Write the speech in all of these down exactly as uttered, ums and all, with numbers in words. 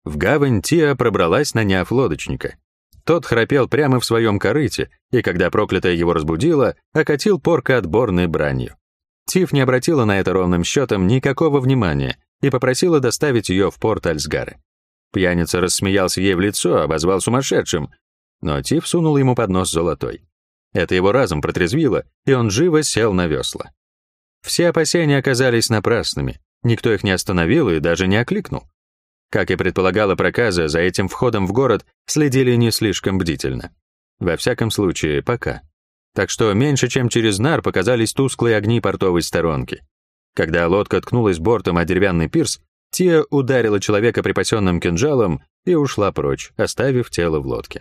В гавань Тиа пробралась, наняв лодочника. Тот храпел прямо в своем корыте, и когда проклятая его разбудила, окатил Порка отборной бранью. Тиф не обратила на это ровным счетом никакого внимания и попросила доставить ее в порт Альсгары. Пьяница рассмеялся ей в лицо, обозвал сумасшедшим, но Тиф сунул ему под нос золотой. Это его разом протрезвило, и он живо сел на весла. Все опасения оказались напрасными, никто их не остановил и даже не окликнул. Как и предполагала проказа, за этим входом в город следили не слишком бдительно. Во всяком случае, пока. Так что меньше чем через нар показались тусклые огни портовой сторонки. Когда лодка ткнулась бортом о деревянный пирс, Тиа ударила человека припасенным кинжалом и ушла прочь, оставив тело в лодке.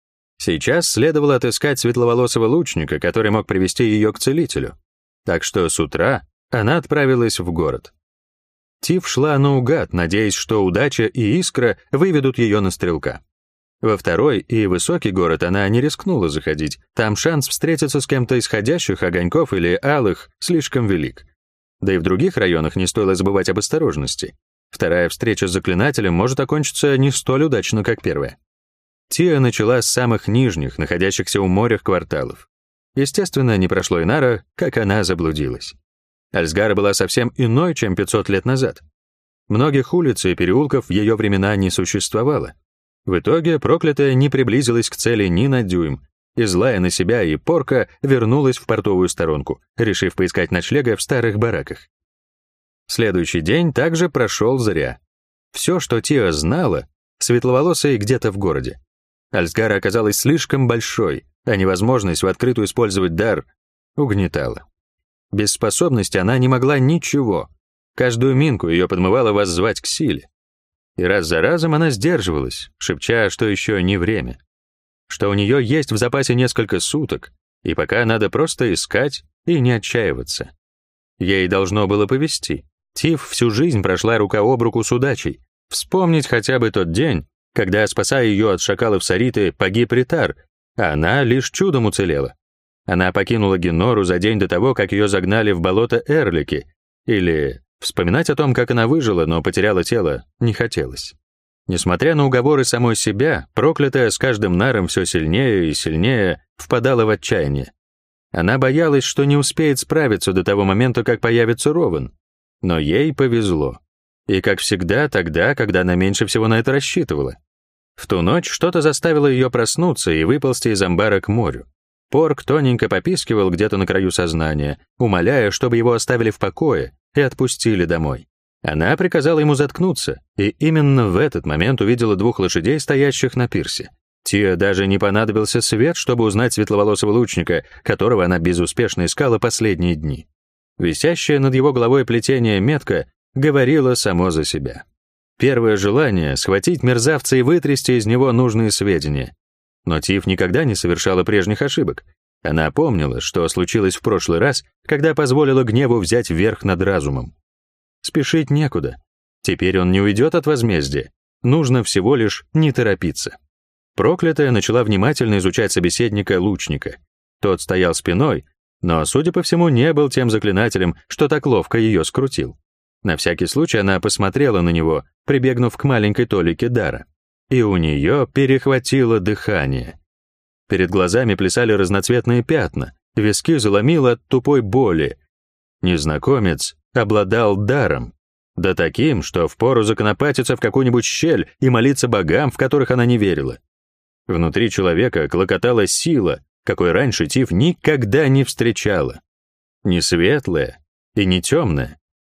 Сейчас следовало отыскать светловолосого лучника, который мог привести ее к целителю. Так что с утра она отправилась в город. Тиф шла наугад, надеясь, что удача и искра выведут ее на стрелка. Во второй и высокий город она не рискнула заходить, там шанс встретиться с кем-то из ходящих огоньков или алых слишком велик. Да и в других районах не стоило забывать об осторожности. Вторая встреча с заклинателем может окончиться не столь удачно, как первая. Тиа начала с самых нижних, находящихся у моря кварталов. Естественно, не прошло и нара, как она заблудилась. Альсгара была совсем иной, чем пятьсот лет назад. Многих улиц и переулков в ее времена не существовало. В итоге проклятая не приблизилась к цели ни на дюйм, и злая на себя и Порка вернулась в портовую сторонку, решив поискать ночлега в старых бараках. Следующий день также прошел зря. Все, что Тиа знала, светловолосая где-то в городе. Альсгара оказалась слишком большой, а невозможность в открытую использовать дар угнетала. Без способности она не могла ничего. Каждую минку ее подмывало воззвать к силе. И раз за разом она сдерживалась, шепча, что еще не время. Что у нее есть в запасе несколько суток, и пока надо просто искать и не отчаиваться. Ей должно было повезти. Тиф всю жизнь прошла рука об руку с удачей. Вспомнить хотя бы тот день, когда, спасая ее от шакалов Сариты, погиб Ритар, а она лишь чудом уцелела. Она покинула Генору за день до того, как ее загнали в болото Эрлики, или вспоминать о том, как она выжила, но потеряла тело, не хотелось. Несмотря на уговоры самой себя, проклятая с каждым наром все сильнее и сильнее впадала в отчаяние. Она боялась, что не успеет справиться до того момента, как появится Рован. Но ей повезло. И, как всегда, тогда, когда она меньше всего на это рассчитывала. В ту ночь что-то заставило ее проснуться и выползти из амбара к морю. Порк тоненько попискивал где-то на краю сознания, умоляя, чтобы его оставили в покое и отпустили домой. Она приказала ему заткнуться, и именно в этот момент увидела двух лошадей, стоящих на пирсе. Тиа даже не понадобился свет, чтобы узнать светловолосого лучника, которого она безуспешно искала последние дни. Висящее над его головой плетение метка говорило само за себя. Первое желание — схватить мерзавца и вытрясти из него нужные сведения. Но Тиф никогда не совершала прежних ошибок. Она помнила, что случилось в прошлый раз, когда позволила гневу взять верх над разумом. Спешить некуда. Теперь он не уйдет от возмездия. Нужно всего лишь не торопиться. Проклятая начала внимательно изучать собеседника лучника. Тот стоял спиной, но, судя по всему, не был тем заклинателем, что так ловко ее скрутил. На всякий случай она посмотрела на него, прибегнув к маленькой толике дара. И у нее перехватило дыхание. Перед глазами плясали разноцветные пятна, виски заломило от тупой боли. Незнакомец обладал даром. Да таким, что впору законопатиться в какую-нибудь щель и молиться богам, в которых она не верила. Внутри человека клокотала сила, какой раньше Тиф никогда не встречала. Не светлая и не темная.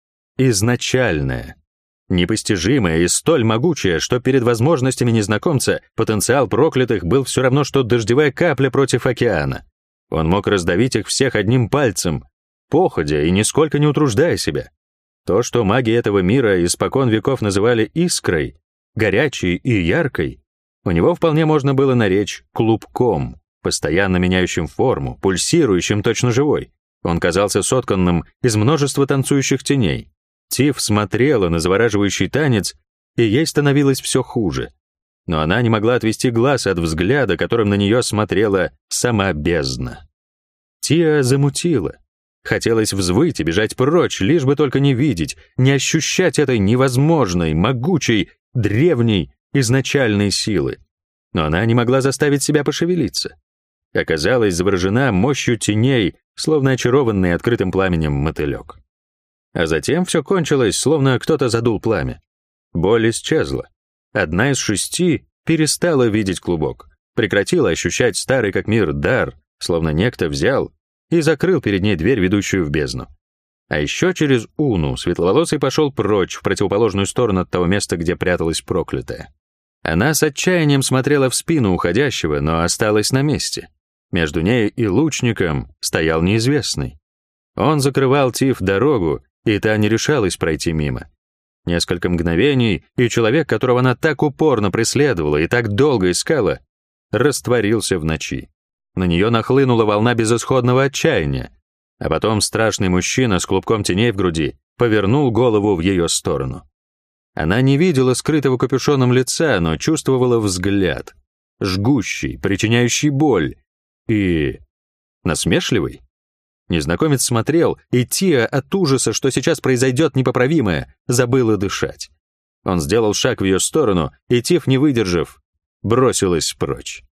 Изначальная. Непостижимая и столь могучая, что перед возможностями незнакомца потенциал проклятых был все равно, что дождевая капля против океана. Он мог раздавить их всех одним пальцем, походя и нисколько не утруждая себя. То, что маги этого мира испокон веков называли искрой, горячей и яркой, у него вполне можно было наречь клубком, постоянно меняющим форму, пульсирующим точно живой. Он казался сотканным из множества танцующих теней. Тиф смотрела на завораживающий танец, и ей становилось все хуже. Но она не могла отвести глаз от взгляда, которым на нее смотрела сама бездна. Тиа замутила. Хотелось взвыть и бежать прочь, лишь бы только не видеть, не ощущать этой невозможной, могучей, древней изначальной силы, но она не могла заставить себя пошевелиться. Оказалась заворожена мощью теней, словно очарованный открытым пламенем мотылек. А затем все кончилось, словно кто-то задул пламя. Боль исчезла. Одна из шести перестала видеть клубок, прекратила ощущать старый как мир дар, словно некто взял и закрыл перед ней дверь, ведущую в бездну. А еще через Уну светловолосый пошел прочь в противоположную сторону от того места, где пряталась проклятая. Она с отчаянием смотрела в спину уходящего, но осталась на месте. Между ней и лучником стоял неизвестный. Он закрывал Тиф дорогу, и та не решалась пройти мимо. Несколько мгновений, и человек, которого она так упорно преследовала и так долго искала, растворился в ночи. На нее нахлынула волна безысходного отчаяния, а потом страшный мужчина с клубком теней в груди повернул голову в ее сторону. Она не видела скрытого капюшоном лица, но чувствовала взгляд, жгущий, причиняющий боль и насмешливый. Незнакомец смотрел, и Тиа от ужаса, что сейчас произойдет непоправимое, забыла дышать. Он сделал шаг в ее сторону, и Тиф, не выдержав, бросилась прочь.